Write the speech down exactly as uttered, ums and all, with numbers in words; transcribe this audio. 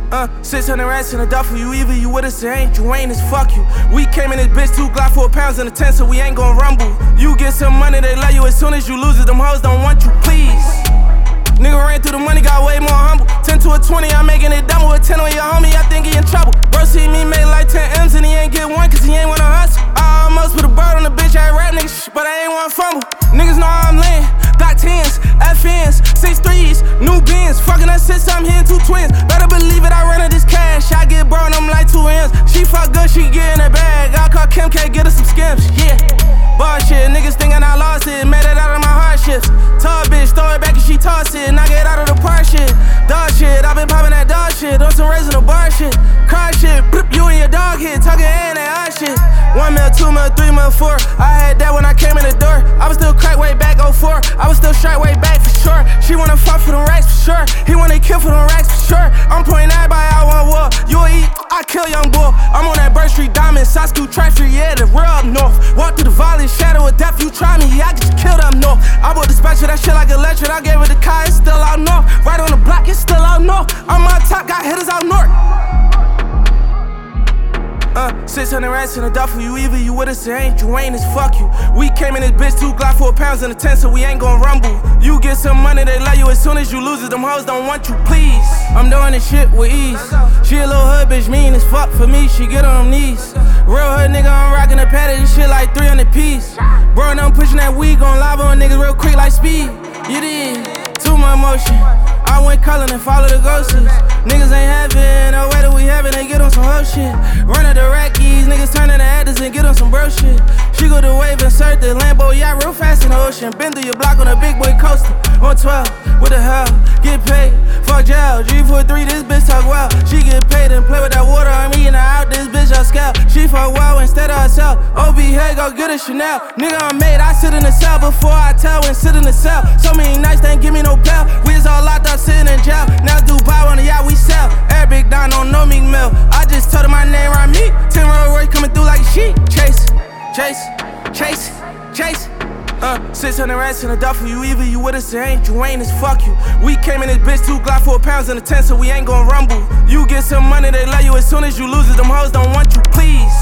Uh, six hundred rats in a duffel, you either you with us or ain't, you ain't as fuck you. We came in this bitch, two Glock, four pounds in a tent, so we ain't gon' rumble. You get some money, they love you as soon as you lose it, them hoes don't want you, please. Nigga ran through the money, got way more humble. ten to a twenty, I'm making it double. With ten on your homie, I think he in trouble. Bro see me make like ten M's and he ain't get one cause he ain't wanna hustle. I almost put a bird on the bitch, I rap niggas, but I ain't wanna fumble. Niggas know how I'm laying, Glock tens, F Ns, six threes, new bins. Fucking us six, I'm hitting two twins. Better believe it, I run her this cash. I get bro and I'm like two M's. She fuck good, she get in her bag. I call Kim K, get her some skims, yeah. Bullshit, niggas thinking I lost it, made it out of my hardships. Tall bitch, throw it back and she toss it, knock it out of the park shit. Dog shit, I been popping that dog shit, on some raising the bar shit. Car shit, bloop, you and your dog hit, talking and that hot shit. One mil, two mil, three mil, four. I had that when I came in the door. I was still crack way back oh four. I was still straight way back for sure. She wanna fuck for them racks for sure. He wanna kill for them racks for sure. I'm pointing everybody out one war. You a eat, I kill young boy. I'm on that Bird Street Diamond, Sasku, Track Street, yeah, the real up north. Walk through the valley, shadow of death, you try me, yeah, I get you killed up north. I bought dispatcher, that shit like electric. I gave it the car, it's still out north. Right on the block, it's still out north. I'm on top, got hitters out north. Uh, six hundred rats in a duffel, you either you with us or ain't, you ain't as fuck you. We came in this bitch, two Glock, four pounds in a tent, so we ain't gon' rumble. You get some money, they love you as soon as you lose it, them hoes don't want you, please. I'm doing this shit with ease. She a little hood bitch, mean as fuck for me, she get on them knees. Real hood nigga, I'm rockin' the patty, this shit like three hundred piece. Bro, and I'm pushing that weed, gon' lava on niggas real quick like speed. You did, too much motion. I went callin' and follow the ghosts. Niggas ain't having, no way that we having, they get on some hoe shit. Run at the rackies, niggas turnin' to actors and get on some bro shit. She go to wave, insert the Lambo, yeah, real fast in the ocean. Been through your block on a big boy coaster. On twelve, what the hell? Get paid, fuck jail. G forty-three, this bitch talk well. She get paid and play with that water, I'm eating her out, this bitch on scale. She fuck well instead of herself. O B, hey, go get a Chanel. Nigga, I'm made, I sit in the cell before I tell and sit in the cell. So many nights, they ain't give me no bail. We was all locked up, sitting in jail. Now Dubai on the yacht, we sell. Every big Don don't know me mill. I just told her my name around me. Ten Rolls Royce coming through like a sheep. Chase, chase, chase, chase. Uh, six hundred rats in a duffel, you either you with us or ain't, you ain't as fuck you. We came in this bitch, two Glock, four pounds in a tent, so we ain't gon' rumble. You get some money, they love you as soon as you lose it, them hoes don't want you, please.